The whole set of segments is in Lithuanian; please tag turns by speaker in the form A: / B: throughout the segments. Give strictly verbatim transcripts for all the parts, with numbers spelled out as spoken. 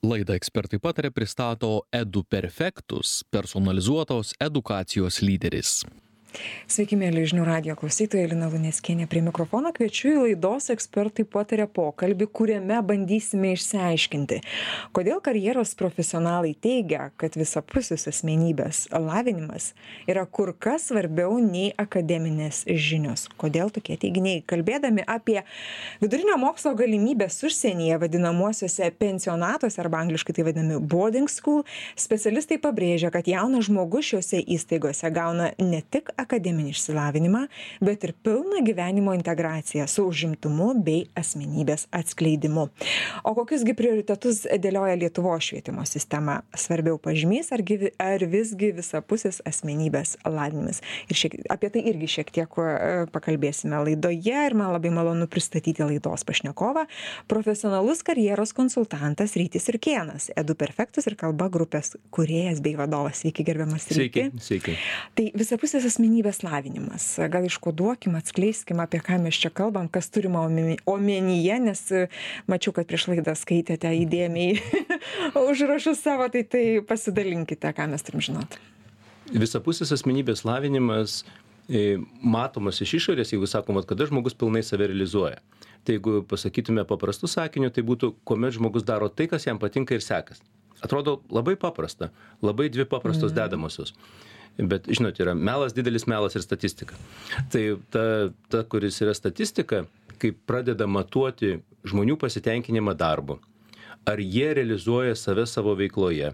A: Laidą Ekspertai pataria pristato EduPerfectus, personalizuotos edukacijos lyderis.
B: Sveiki, mėly žinių radijo klausytojai, Lina Luneckienė prie mikrofono. Kviečiu į laidos Ekspertai pataria pokalbį, kuriame bandysime išsiaiškinti, kodėl karjeros profesionalai teigia, kad visapusis asmenybės lavinimas yra kur kas svarbiau nei akademinės žinios. Kodėl tokie teiginiai? Kalbėdami apie vidurinio mokslo galimybės užsienyje vadinamuosiuose pensionatuose arba angliškai tai vadinami boarding school, specialistai pabrėžia, kad jaunas žmogus šiuose įstaigose gauna ne tik akademinį išsilavinimą, bet ir pilną gyvenimo integraciją su užimtumu bei asmenybės atskleidimu. O kokiusgi prioritetus dėlioja Lietuvos švietimo sistema? Svarbiau pažymys ar, gyvi, ar visgi visapusis asmenybės lavinimas? Ir šiek, apie tai irgi šiek tiek pakalbėsime laidoje ir man labai malonu pristatyti laidos pašnekovą, profesionalus karjeros konsultantas Rytis Jurkėnas, EduPerfectus ir kalba grupės kūrėjas bei vadovas. Sveiki, gerbiamas Ryti.
C: Sveiki, sveiki.
B: Tai visapusis asmenybės lavinimas. Gal iškoduokim, atskleiskim, apie ką mes čia kalbam, kas turima omenyje, nes mačiau, kad prieš laidą skaitėte įdėmiai užrašus savo, tai tai pasidalinkite, ką mes turim žinoti.
C: Visapusis asmenybės lavinimas e, matomas iš išorės, jeigu sakom, kada žmogus pilnai save realizuoja. Tai jeigu pasakytume paprastų sakinių, tai būtų, kuomet žmogus daro tai, kas jam patinka ir sekas. Atrodo labai paprasta, labai dvi paprastos mm. dedamosios. Bet, žinot, yra melas, didelis melas ir statistika. Tai ta, ta, kuris yra statistika, kai pradeda matuoti žmonių pasitenkinimą darbu, ar jie realizuoja save savo veikloje.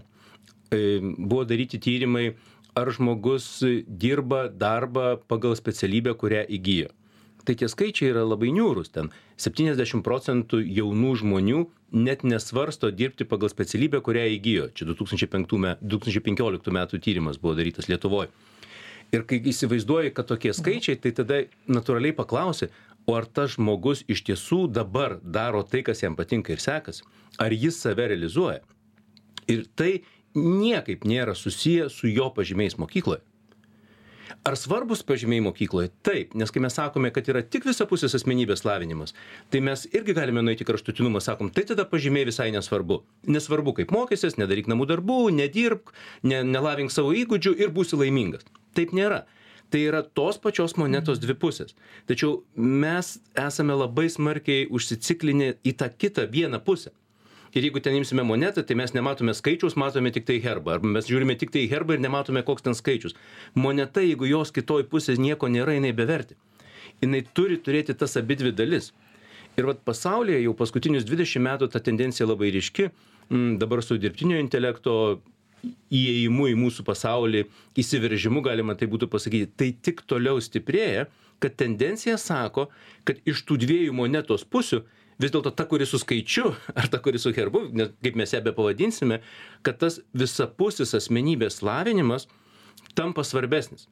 C: Buvo daryti tyrimai, ar žmogus dirba darbą pagal specialybę, kurią įgyjo. Tai tie skaičiai yra labai niūrūs ten. septyniasdešimt procentų jaunų žmonių net nesvarsto dirbti pagal specialybę, kurią įgyjo. Čia du tūkstančiai penkioliktų metų tyrimas buvo darytas Lietuvoje. Ir kai įsivaizduoji, kad tokie skaičiai, tai tada natūraliai paklausi, o ar tas žmogus iš tiesų dabar daro tai, kas jam patinka ir sekas, ar jis save realizuoja. Ir tai niekaip nėra susiję su jo pažymiais mokykloje. Ar svarbus pažymiai mokykloje? Taip, nes kai mes sakome, kad yra tik visapusis asmenybės lavinimas, tai mes irgi galime nueiti kraštutinumą, sakom, tai tada pažymiai visai nesvarbu. Nesvarbu, kaip mokysies, nedaryk namų darbų, nedirbk, ne, nelavink savo įgūdžių ir būsi laimingas. Taip nėra. Tai yra tos pačios monetos dvi pusės. Tačiau mes esame labai smarkiai užsiciklinę į tą kitą vieną pusę. Ir jeigu ten imsime monetą, tai mes nematome skaičiaus, matome tik tai herbą. Arba mes žiūrime tik tai herbą ir nematome, koks ten skaičius. Moneta, jeigu jos kitoj pusės nieko nėra, jinai beverti. Jinai turi turėti tas abidvi dalis. Ir vat pasaulyje jau paskutinius dvidešimt metų ta tendencija labai ryški. Dabar su dirbtinio intelekto įėjimu į mūsų pasaulį, įsiveržimu, galima tai būtų pasakyti, tai tik toliau stiprėja, kad tendencija sako, kad iš tų dviejų monetos pusių vis dėlto ta, kuri su skaičiu, ar ta, kuri su herbu, nes kaip mes ją be pavadinsime, kad tas visapusis asmenybės lavinimas tampa svarbesnis.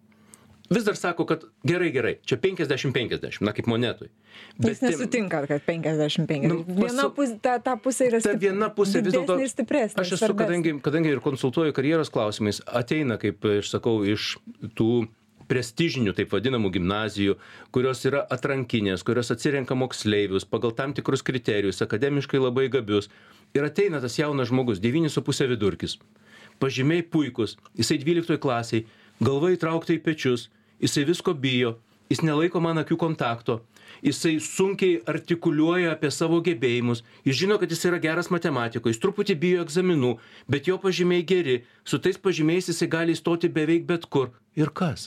C: Vis dar sako, kad gerai, gerai, čia penkiasdešimt penkiasdešimt, na kaip monetui.
B: Bet jis nesutinka, kad penkiasdešimt penkiasdešimt. Nu, viena pusė, ta, ta pusė yra
C: ta viena pusė vis dėlto,
B: ir stipresnė.
C: Aš esu, kadangi, kadangi ir konsultuoju karjeros klausimais, ateina, kaip aš sakau, iš tų prestižinių, taip vadinamų gimnazijų, kurios yra atrankinės, kurios atsirenka moksleivius pagal tam tikrus kriterijus, akademiškai labai gabius. Ir ateina tas jaunas žmogus, devyni su puse vidurkis. Pažymiai puikus, jisai dvyliktoj klasiai, galva įtraukta į pečius, jisai visko bijo, jis nelaiko man akių kontakto, jisai sunkiai artikuliuoja apie savo gebėjimus, jis žino, kad jis yra geras matematikoje, jis truputį bijo egzaminų, bet jo pažymiai geri, su tais pažymiais jisai gali įstoti beveik bet kur. Ir kas?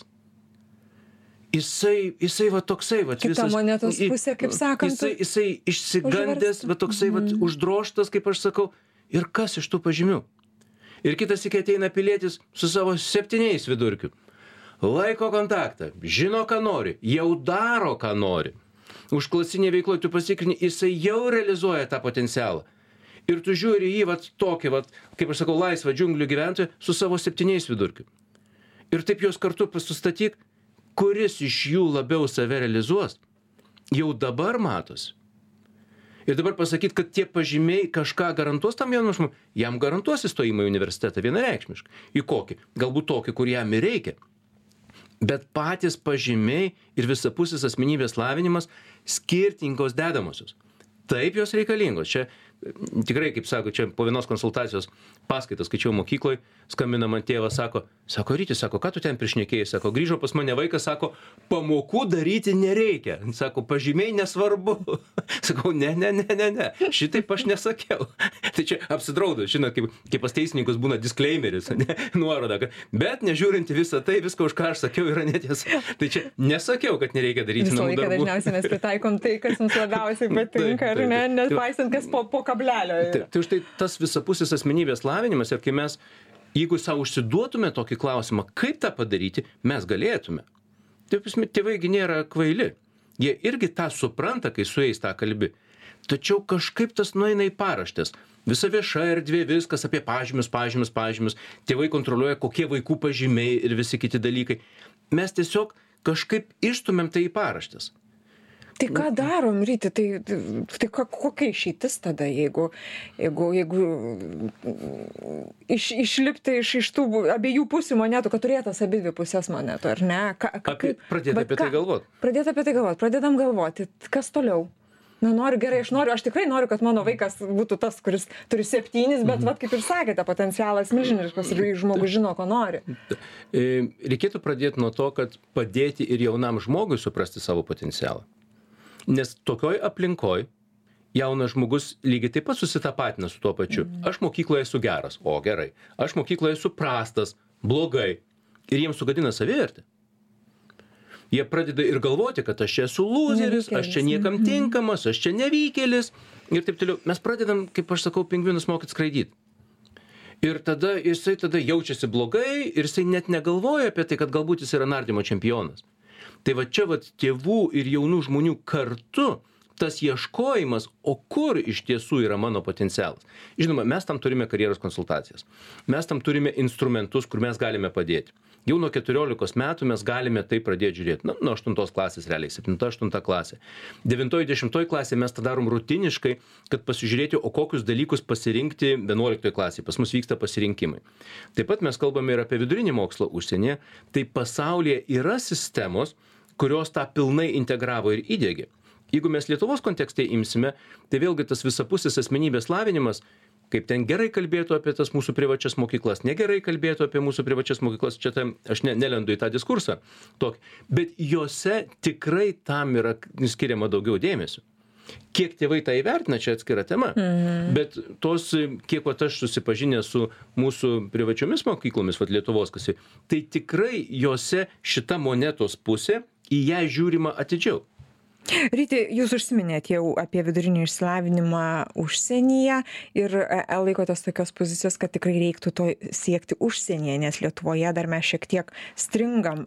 C: Jisai, jisai va toksai, va
B: Kita
C: visas...
B: monetos pusė, kaip sakant,
C: Jisai, jisai išsigandęs, va toksai, va
B: Mm.
C: uždroštas, kaip aš sakau, ir kas iš tų pažymių? Ir kitas iki ateina pilietis su savo septyniais vidurkiu. Laiko kontaktą, žino, ką nori, jau daro, ką nori. Užklasinė veikloje tu pasikrini, jisai jau realizuoja tą potencialą. Ir tu žiūri jį, va tokį, va, kaip aš sakau, laisvą džiunglių gyventoją su savo septyniais vidurkiu. Ir taip juos kartu sustatyk, kuris iš jų labiau save realizuos, jau dabar matosi. Ir dabar pasakyti, kad tie pažymiai kažką garantuos tam jaunam žmogui, jam garantuos įstojimą į universitetą vienareikšmiškai. Į kokį? Galbūt tokį, kur jam ir reikia. Bet patys pažymiai ir visapusis asmenybės lavinimas skirtingos dedamosios. Taip jos reikalingos. Čia tikrai, kaip sako, čia po vienos konsultacijos paskaitos skaičiau mokykloje, skambina man tėvas, sako, sako, Ryti, sako, ką tu ten prišnekėjai, sako, grįžo pas mane vaikas, sako, pamokų daryti nereikia, sako, pažymiai nesvarbu. Sakau, ne, ne, ne, ne, ne, šitaip aš nesakiau. Tai čia apsidraudu, žinot, kaip, kaip pas teisininkus būna disclaimeris, ne, nuoroda, kad, bet nežiūrinti visą tai, viską, už ką aš sakiau, yra netiesa. Tai čia nesakiau, kad nereikia daryti namų darbų.
B: Dažniausiai mes pritaikom tai, kas mums labiausiai patinka, ar ne, nepaisant, kas po, po kablelio.
C: Tai, tai už tai tas visapusis asmenybės lavinimas ir kai mes, jeigu savo užsiduotume tokį klausimą, kaip tą padaryti, mes galėtume. Taip, tėvaigi nėra kvaili. Jie irgi tą supranta, kai su jais tą kalbi. Tačiau kažkaip tas nueina į paraštės. Visa vieša erdvė, viskas apie pažymius, pažymius, pažymius. Tėvai kontroliuoja, kokie vaikų pažymiai ir visi kiti dalykai. Mes tiesiog kažkaip išstumėm tai į paraštės.
B: Tai ką darom, Ryti, tai, tai kokia išeitis tada, jeigu, jeigu, jeigu iš, išlipti iš, iš tų abiejų pusių monetų, kad turėtas abi dvi pusės monetų, ar ne? Ka, ka,
C: apie, pradėti apie tai galvoti.
B: Pradėti apie tai galvoti, pradedam galvoti, kas toliau? Na, noriu gerai, aš noriu, aš tikrai noriu, kad mano vaikas būtų tas, kuris turi septynis, bet, mm-hmm. vat, kaip ir sakėte, potencialas milžiniškas ir žmogus žino, ko nori.
C: Reikėtų pradėti nuo to, kad padėti ir jaunam žmogui suprasti savo potencialą. Nes tokioj aplinkoj jaunas žmogus lygiai taip pat susitapatina su tuo pačiu. Aš mokykloje esu geras, o gerai. Aš mokykloje esu prastas, blogai. Ir jiems sugadina savivertę. Jie pradeda ir galvoti, kad aš čia esu lūzeris, aš čia niekam tinkamas, aš čia nevykėlis. Ir taip toliau. Mes pradedam, kaip aš sakau, pingvinus mokyti skraidyti. Ir tada jisai tada jaučiasi blogai ir jisai net negalvoja apie tai, kad galbūt jis yra nardymo čempionas. Tai va čia va tėvų ir jaunų žmonių kartu tas ieškojimas, o kur iš tiesų yra mano potencialas. Žinoma, mes tam turime karjeros konsultacijas. Mes tam turime instrumentus, kur mes galime padėti. Jau nuo keturiolikos metų mes galime tai pradėti žiūrėti. Na, nuo aštuntos klasės realiai, septinta, aštunta klasė. Devintoji, dešimtoji klasė mes tą darom rutiniškai, kad pasižiūrėti, o kokius dalykus pasirinkti vienuoliktoje klasėje. Pas mus vyksta pasirinkimai. Taip pat mes kalbame ir apie vidurinį mokslą užsienyje. Tai pasaulyje yra sistemos, kurios tą pilnai integravo ir įdiegė. Jeigu mes Lietuvos kontekste imsime, tai vėlgi tas visapusis asmenybės lavinimas, kaip ten gerai kalbėtų apie tas mūsų privačias mokyklas, negerai kalbėtų apie mūsų privačias mokyklas, čia tam, aš ne, nelendu į tą diskursą, tokį, bet jose tikrai tam yra skiriama daugiau dėmesio. Kiek tėvai tą įvertina, čia atskira tema, mhm. bet tos, kiek vat aš susipažinęs su mūsų privačiomis mokyklomis, vat Lietuvos kasi, tai tikrai jose šita monetos pusė į ją žiūrima atidžiau.
B: Ryti, jūs užsiminėt jau apie vidurinį išsilavinimą užsienyje ir laikotės tokios pozicijos, kad tikrai reiktų to siekti užsienyje, nes Lietuvoje dar mes šiek tiek stringam,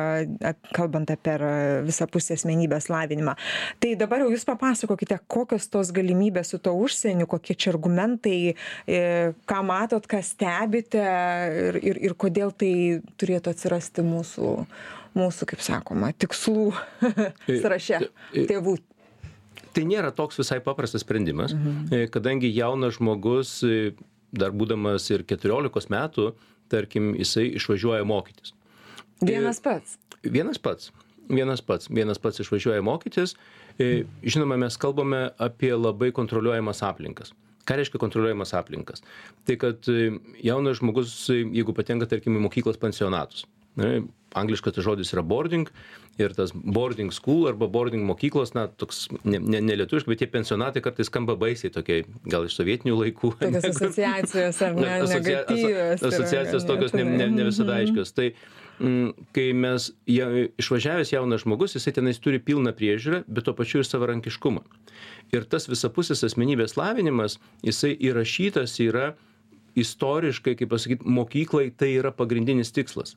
B: kalbant apie visapusį asmenybės lavinimą. Tai dabar jau jūs papasakokite, kokios tos galimybės su to užsieniu, kokie čia argumentai, ką matot, ką stebite ir, ir, ir kodėl tai turėtų atsirasti mūsų mūsų, kaip sakoma, tikslų sąraše tėvų.
C: Tai nėra toks visai paprastas sprendimas, mhm. kadangi jaunas žmogus, dar būdamas ir keturiolikos metų, tarkim, jisai išvažiuoja mokytis.
B: Vienas pats?
C: Vienas pats. Vienas pats. Vienas pats išvažiuoja mokytis. Žinoma, mes kalbame apie labai kontroliuojamas aplinkas. Ką reiškia kontroliuojamas aplinkas? Tai, kad jaunas žmogus, jeigu patenka, tarkim, į mokyklos pensionatus, ne, angliškas tas žodis yra boarding ir tas boarding school arba boarding mokyklos, na, toks ne, ne, ne lietuviškai, bet tie pensionatai kartais skamba baisiai tokie, gal iš sovietinių laikų.
B: Tokios asociacijos ar ne,
C: Asocia,
B: negatyvios.
C: Asociacijos tokios ne, ne, ne visada aiškios. Tai m, kai mes ja, išvažiavęs jaunas žmogus, jisai tenais turi pilną priežiūrą, bet to pačiu ir savarankiškumą. Ir tas visapusis asmenybės lavinimas, jisai įrašytas yra istoriškai, kaip pasakyti, mokyklai tai yra pagrindinis tikslas.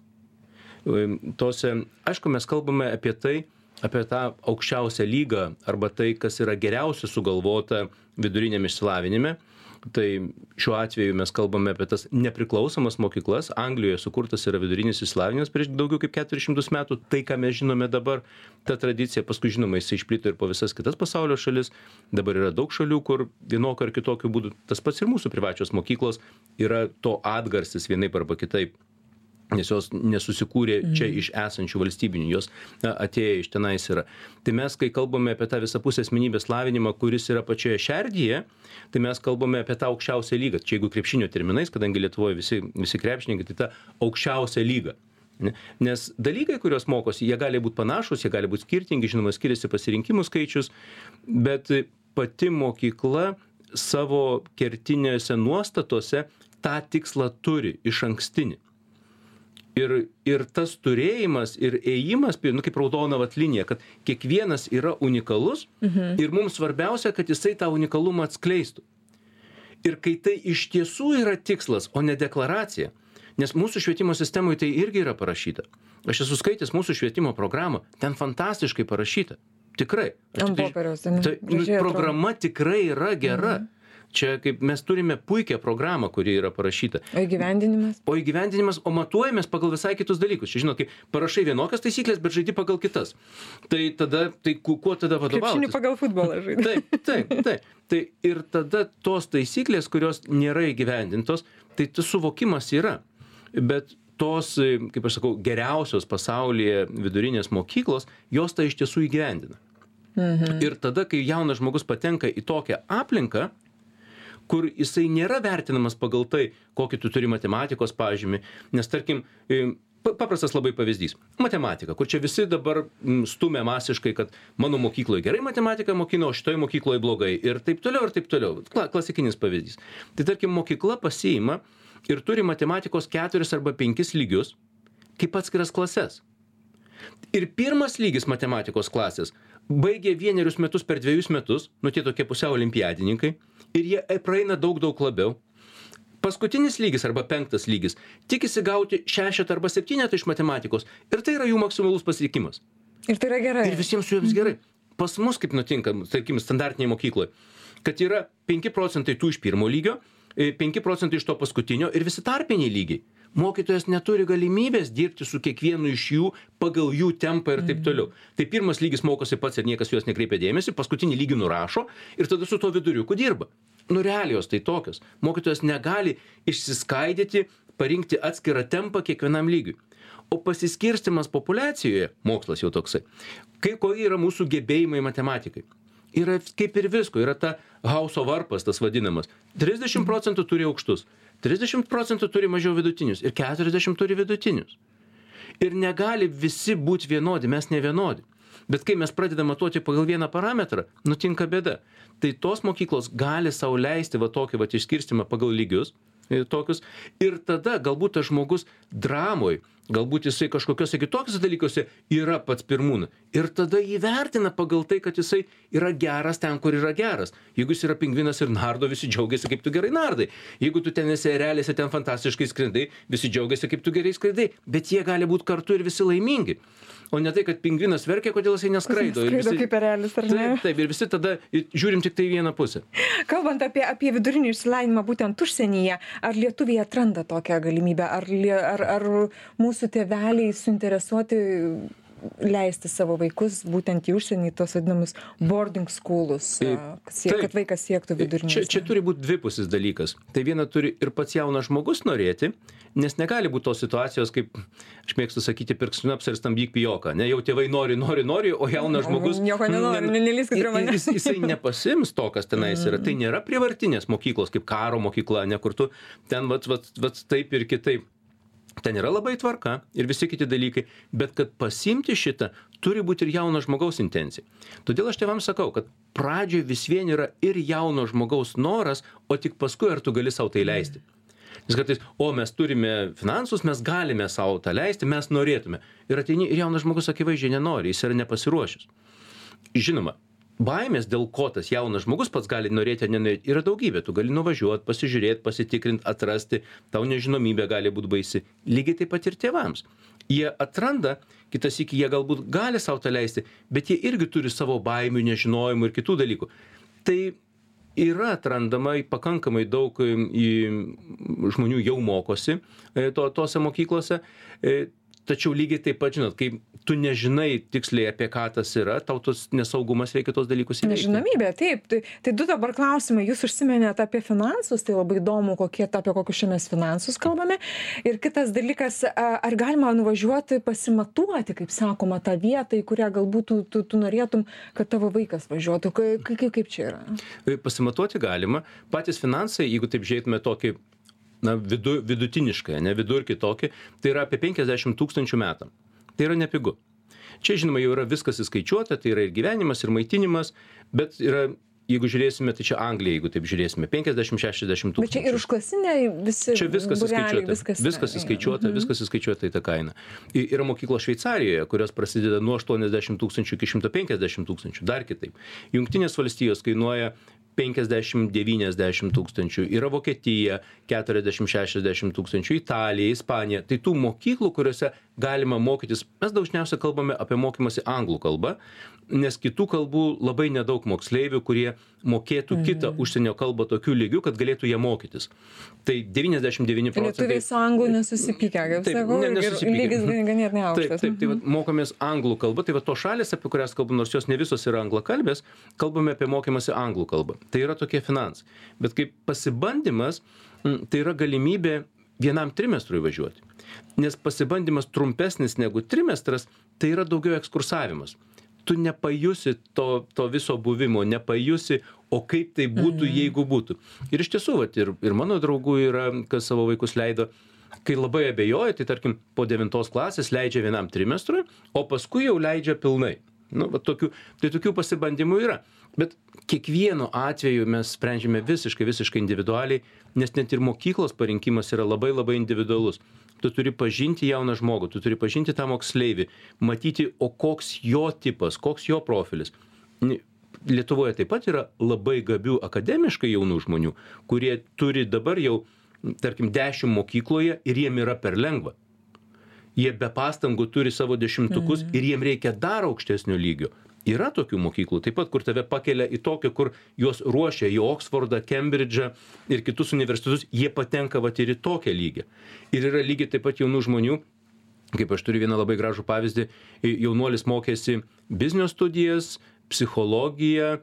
C: Tose, aišku, mes kalbame apie tai, apie tą aukščiausią lygą arba tai, kas yra geriausia sugalvota viduriniam išsilavinime. Tai šiuo atveju mes kalbame apie tas nepriklausomas mokyklas. Anglijoje sukurtas yra vidurinis išsilavinimas prieš daugiau kaip keturis šimtus metų. Tai, ką mes žinome dabar, ta tradicija, paskui žinoma, jis išplito ir po visas kitas pasaulio šalis. Dabar yra daug šalių, kur vienokio ar kitokio būdų, tas pats ir mūsų privačios mokyklos yra to atgarsis vienaip arba kitaip. nes jos nesusikūrė čia iš esančių valstybinių, jos atėjo iš tenais yra. Tai mes, kai kalbame apie tą visapusę asmenybės lavinimą, kuris yra pačioje šerdyje, tai mes kalbame apie tą aukščiausią lygą. Čia jeigu krepšinio terminais, kadangi Lietuvoje visi, visi krepšininkai, tai ta aukščiausia lyga. Nes dalykai, kuriuos mokosi, jie gali būti panašus, jie gali būti skirtingi, žinoma, skiriasi pasirinkimų skaičius, bet pati mokykla savo kertinėse nuostatose tą tikslą turi iš ankstinį. Ir, ir tas turėjimas ir ėjimas, nu, kaip raudona vat linija, kad kiekvienas yra unikalus mhm. ir mums svarbiausia, kad jisai tą unikalumą atskleistų. Ir kai tai iš tiesų yra tikslas, o ne deklaracija, nes mūsų švietimo sistemoje tai irgi yra parašyta. Aš esu skaitęs mūsų švietimo programą, ten fantastiškai parašyta. Tikrai.
B: Ant popieriaus,
C: tai, nu, programa tikrai yra gera. Mhm. Čia kaip mes turime puikią programą, kuri yra parašyta.
B: O įgyvendinimas?
C: O įgyvendinimas, o matuojamės pagal visai kitus dalykus. Čia žinot, kai parašai vienokias taisyklės, bet žaidi pagal kitas. Tai tada, tai kuo tada vadovautis?
B: Krepšinį pagal futbolą žaidi.
C: Taip, taip, taip. Tai ir tada tos taisyklės, kurios nėra įgyvendintos, tai tas suvokimas yra. Bet tos, kaip aš sakau, geriausios pasaulyje vidurinės mokyklos, jos tai iš tiesų įgyvendina. Mhm. Ir tada, kai jaunas žmogus patenka į tokią aplinką, kur jisai nėra vertinamas pagal tai, kokį tu turi matematikos pažymį, nes tarkim, paprastas labai pavyzdys. Matematika, kur čia visi dabar stumia masiškai, kad mano mokykloje gerai matematiką mokino, o šitoje mokykloje blogai ir taip toliau ir taip toliau. Klasikinis pavyzdys. Tai tarkim, mokykla pasiima ir turi matematikos keturis arba penkis lygius kaip atskiras klases. Ir pirmas lygis matematikos klasės baigė vienerius metus per dviejus metus, nu tie tokie pusiau olimpiadininkai, ir jie praeina daug, daug labiau. Paskutinis lygis arba penktas lygis tikisi gauti šešetą arba septynetą iš matematikos ir tai yra jų maksimalus pasiekimas.
B: Ir tai yra gerai.
C: Ir visiems su jiems gerai. Pas mus kaip nutinka, tarkim, standartinėje mokykloje, kad yra penki procentai tų iš pirmo lygio, penki procentai iš to paskutinio ir visi tarpiniai lygiai. Mokytojas neturi galimybės dirbti su kiekvienu iš jų pagal jų tempą ir taip toliau. Tai pirmas lygis mokosi pats ir niekas juos nekreipia dėmesį, paskutinį lygį nurašo ir tada su to viduriuku dirba. Nu realijos tai tokios. Mokytojas negali išsiskaidyti, parinkti atskirą tempą kiekvienam lygiui. O pasiskirstimas populiacijoje, mokslas jau toksai, kai ko yra mūsų gebėjimai matematikai. Yra kaip ir visko, yra ta Hauso varpas, tas vadinamas. trisdešimt procentų turi aukštus, trisdešimt procentų turi mažiau vidutinius ir keturiasdešimt turi vidutinius. Ir negali visi būti vienodi, mes ne vienodi. Bet kai mes pradedame matuoti pagal vieną parametrą, nutinka bėda. Tai tos mokyklos gali sau leisti va tokį va išskirstimą pagal lygius, tokius, ir tada galbūt tas žmogus dramoj, galbūt jisai kažkokiuose kitokiuose dalykuose yra pats pirmūnas. Ir tada jį vertina pagal tai, kad jisai yra geras ten, kur yra geras. Jeigu jis yra pingvinas ir nardo, visi džiaugiasi, kaip tu gerai nardai. Jeigu tu ten esi erelėse, ten fantastiškai skrendai, visi džiaugiasi, kaip tu gerai skraidai. Bet jie gali būti kartu ir visi laimingi. O ne tai, kad pingvinas verkia, kodėl jisai neskraido.
B: Skraido
C: visi,
B: kaip erelis, ar ne?
C: Taip, taip, ir visi tada žiūrim tik tai vieną pusę.
B: Kalbant apie, apie vidurinį išsilavinimą būtent užsienyje, ar lietuviai atranda tokią galimybę, ar, ar, ar mūsų tėveliai suinteresuoti leisti savo vaikus būtent į užsienį, tos vadinamus boarding schoolus, siek, kad vaikas siektų vidurinį.
C: Čia, čia turi būti dvipusis dalykas. Tai viena turi ir pats jaunas žmogus norėti, nes negali būti tos situacijos, kaip aš mėgstu sakyti, pirk šnaps ir stambyk pijoką. Ne, jau tėvai nori, nori, nori, o jaunas žmogus...
B: Nieko nenori, ne, nelyskit prie manęs.
C: Jis, jisai nepasims to, kas tenais yra. Tai nėra prievartinės mokyklos, kaip karo mokykla, ne kur tu ten vat, vat, vat taip ir kitaip. Ten yra labai tvarka ir visi kiti dalykai, bet kad pasimti šitą, turi būti ir jauno žmogaus intencija. Todėl aš tėvams sakau, kad pradžioje vis vien yra ir jauno žmogaus noras, o tik paskui ar tu gali savo tai leisti. Nes kartais, o mes turime finansus, mes galime savo tą leisti, mes norėtume. Ir ateini, ir jaunas žmogus akivaizdžiai nenori, jis yra nepasiruošęs. Žinoma, baimės, dėl ko tas jaunas žmogus pats gali norėti ar nenorėti, yra daugybė. Tu gali nuvažiuoti, pasižiūrėti, pasitikrinti, atrasti, tau nežinomybė gali būti baisi. Lygiai taip pat ir tėvams. Jie atranda, kitas iki jie galbūt gali savo tą leisti, bet jie irgi turi savo baimių, nežinojimų ir kitų dalykų. Tai yra atrandama pakankamai daug žmonių jau mokosi to, tose mokyklose. tačiau lygiai taip pat, žinot, kai tu nežinai tiksliai apie ką tas yra, tau tos nesaugumas reikia tos dalykus įveikti.
B: Nežinomybė, taip. Tai, tai du dabar klausimai. Jūs užsiminėte apie finansus, tai labai įdomu, kokie, apie kokius šiandien finansus kalbame. Ir kitas dalykas, ar galima nuvažiuoti pasimatuoti, kaip sakoma, tą vietą, į kurią galbūt tu, tu, tu norėtum, kad tavo vaikas važiuotų. Kaip, kaip, kaip čia yra?
C: Pasimatuoti galima. Patys finansai, jeigu taip žiūrėtume tokį, na, vidu, vidutiniškai, ne vidurkį tokį, tai yra apie penkiasdešimt tūkstančių metam. Tai yra nepigu. Čia, žinoma, jau yra viskas įskaičiuota, tai yra ir gyvenimas, ir maitinimas, bet yra, jeigu žiūrėsime, tai čia Anglija, jeigu taip žiūrėsime, penkiasdešimt šešiasdešimt tūkstančių.
B: Bet čia ir užklasinė visi
C: čia viskas
B: bureliai,
C: įskaičiuota,
B: viskas,
C: viskas įskaičiuota,
B: mhm.
C: viskas įskaičiuota į tą kainą. Yra mokyklos Šveicarijoje, kurios prasideda nuo aštuoniasdešimt tūkstančių iki šimto penkiasdešimt tūkstančių, dar kitaip. Jungtinės valstijos kainuoja penkiasdešimt devyniasdešimt tūkstančių, yra Vokietija keturiasdešimt šešiasdešimt tūkstančių, Italija, Ispanija. Tai tų mokyklų, kuriuose galima mokytis, mes dažniausiai kalbame apie mokymąsi anglų kalbą, nes kitų kalbų labai nedaug moksleivių, kurie mokėtų mm. kitą užsienio kalbą tokiu lygiu, kad galėtų ją mokytis. Tai devyniasdešimt devyni procentai.
B: Lietuviai su anglų nesusipykę, kaip sakau,
C: ne,
B: ir lygis ganėtinai aukštas.
C: Taip, taip, tai va, mokomės anglų kalbą, tai va to šalis, apie kurias kalbam, nors jos ne visos yra anglakalbės, kalbame apie mokymąsi anglų kalbą. Tai yra tokie finansai. Bet kaip pasibandymas, tai yra galimybė vienam trimestrui važiuoti. Nes pasibandymas trumpesnis negu trimestras, tai yra daugiau ekskursavimas. Tu nepajusi to, to viso buvimo, nepajusi, o kaip tai būtų, mm. jeigu būtų. Ir iš tiesų, vat, ir, ir mano draugų yra, kas savo vaikus leido, kai labai abejoja, tai tarkim po devintos klasės leidžia vienam trimestrui, o paskui jau leidžia pilnai. Nu, va, tokių, tai tokių pasibandymų yra. Bet kiekvienu atveju mes sprendžiame visiškai, visiškai individualiai, nes net ir mokyklos parinkimas yra labai labai individualus. Tu turi pažinti jauną žmogų, tu turi pažinti tą moksleivį, matyti, o koks jo tipas, koks jo profilis. Lietuvoje taip pat yra labai gabių akademiškai jaunų žmonių, kurie turi dabar jau, tarkim, dešimt mokykloje ir jiem yra per lengva. Jie be pastangų turi savo dešimtukus mm. ir jiem reikia dar aukštesnio lygio. Yra tokių mokyklų, taip pat, kur tave pakelia į tokią, kur juos ruošia į Oksfordą, Kembridžą ir kitus universitetus, jie patenka vat ir į tokią lygį. Ir yra lygiai taip pat jaunų žmonių, kaip aš turiu vieną labai gražų pavyzdį, jaunuolis mokėsi biznio studijas, psichologiją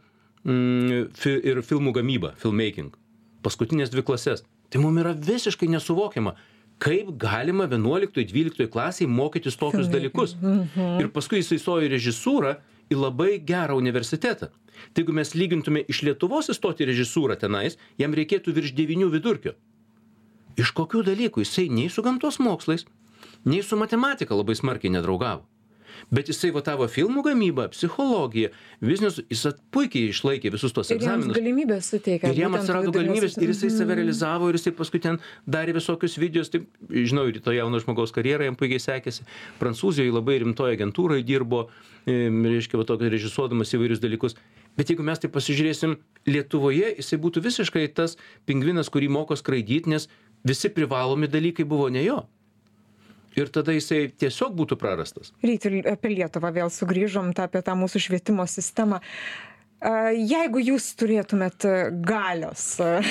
C: ir filmų gamybą, filmmaking. Paskutinės dvi klases. Tai mums yra visiškai nesuvokiama, kaip galima vienuoliktoj dvyliktoj klasiai mokytis tokius dalykus. Ir paskui jis įstojo į režisūrą, į labai gerą universitetą. Tai jeigu mes lygintume iš Lietuvos įstoti režisūrą tenais, jam reikėtų virš devynių vidurkio. Iš kokių dalykų? Jisai nei su gamtos mokslais, nei su matematika labai smarkiai nedraugavo. Bet jisai vatavo filmų gamybą, psichologiją, biznius, jis puikiai išlaikė visus tos egzaminus.
B: Ir jam galimybės suteikia.
C: Ir jam atsirado galimybės, ir jisai save realizavo, ir jisai paskui ten darė visokius videos. Taip, žinau, ir to jauno žmogaus karjerą jam puikiai sekėsi. Prancūzijoje labai rimtoje agentūroje dirbo, reiškia, va tokio režisuodamas įvairius dalykus. Bet jeigu mes tai pasižiūrėsim, Lietuvoje jisai būtų visiškai tas pingvinas, kurį moko skraidyti, nes visi privalomi dalykai buvo ne jo. Ir tada jisai tiesiog būtų prarastas.
B: Ryti, apie Lietuvą vėl sugrįžom, tą, apie tą mūsų švietimo sistemą. Jeigu jūs turėtumėt galios,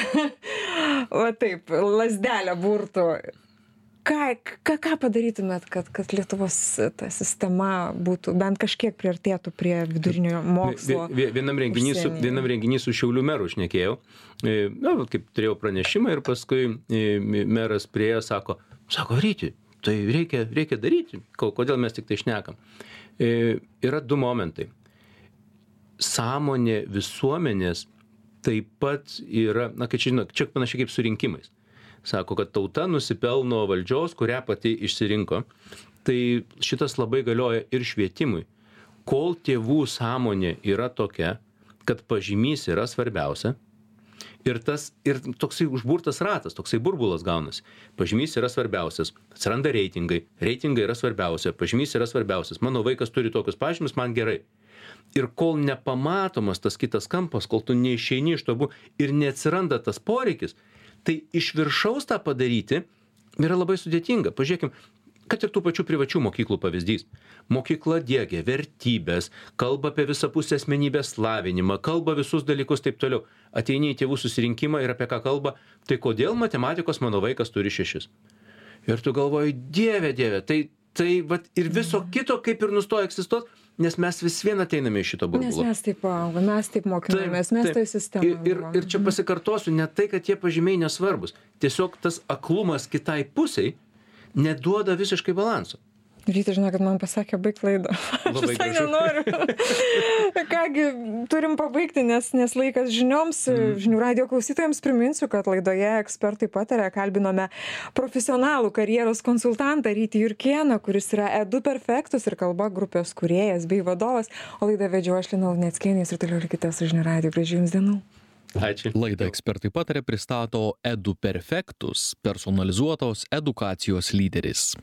B: va taip, lazdelę burtų, ką, ką, ką padarytumėt, kad, kad Lietuvos ta sistema būtų, bent kažkiek priartėtų prie vidurinio mokslo?
C: Vienam renginį su, vienam renginį su Šiaulių meru šnekėjau, na, kaip turėjau pranešimą ir paskui meras priejo, sako, sako, Ryti, tai reikia, reikia daryti, kodėl mes tik tai šnekam. E, yra du momentai. Sąmonė visuomenės taip pat yra, na, kad čia, čia panašiai kaip su rinkimais. Sako, kad tauta nusipelno valdžios, kurią pati išsirinko. Tai šitas labai galioja ir švietimui. Kol tėvų sąmonė yra tokia, kad pažymys yra svarbiausia, Ir, tas, ir toksai užburtas ratas, toksai burbulas gaunasi. Pažymys yra svarbiausias, atsiranda reitingai, reitingai yra svarbiausia, pažymys yra svarbiausias, mano vaikas turi tokius pažymius, man gerai. Ir kol nepamatomas tas kitas kampas, kol tu neišeini iš to bū ir neatsiranda tas poreikis, tai iš viršaus tą padaryti yra labai sudėtinga. Pažiūrėkim, kad ir tų pačių privačių mokyklų pavyzdys. Mokykla diegia vertybės, kalba apie visapusę asmenybės lavinimą, kalba visus dalykus taip toliau. Ateini į tėvų susirinkimą ir apie ką kalba, tai kodėl matematikos mano vaikas turi šešis. Ir tu galvoji, dieve, dieve, tai tai vat ir viso kito kaip ir nustoja egzistuot, nes mes vis vien ateiname iš šito
B: Nes
C: burbulo.
B: mes taip augom, mes taip mokinomės, mes toj sistemoje.
C: Ir, ir, ir čia pasikartosiu, ne tai, kad tie pažymiai nesvarbus. Tiesiog tas aklumas kitai pusiai neduoda visiškai balanso.
B: Ryte, žinau, kad man pasakė baig laidą. Aš
C: Labai
B: visai
C: gražu.
B: nenoriu. Kągi, turim pabaigti, nes, nes laikas žinioms. Mm. Žinių radio klausytojams priminsiu, kad laidoje ekspertai pataria, kalbinome profesionalų karjeros konsultantą Rytį Jurkėną, kuris yra Edu Perfectus ir kalba grupės kūrėjas bei vadovas. O laidą vedžiau aš Lina Luneckienė ir toliau likite su Žinių radio. Gražių jums dienų.
C: Ačiū.
A: Laidą ekspertai pataria pristato Edu Perfectus, personalizuotos edukacijos lyderis.